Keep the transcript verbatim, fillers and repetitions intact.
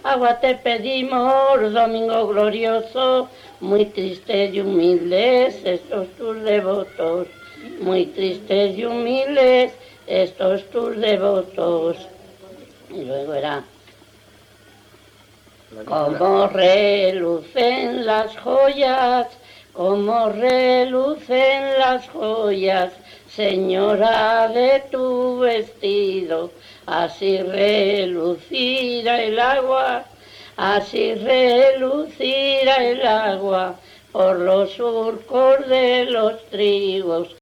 agua te pedimos, domingo glorioso, muy tristes y humildes estos tus devotos, muy tristes y humildes estos tus devotos. Y luego era, como relucen las joyas, como relucen las joyas, señora, de tu vestido, así relucirá el agua, así relucirá el agua por los surcos de los trigos.